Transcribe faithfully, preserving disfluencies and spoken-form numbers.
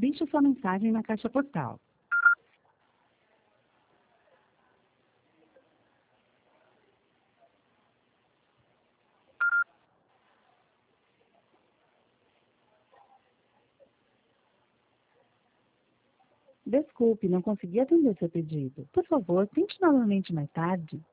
Deixe sua mensagem na caixa postal. Desculpe, não consegui atender seu pedido. Por favor, tente novamente mais tarde.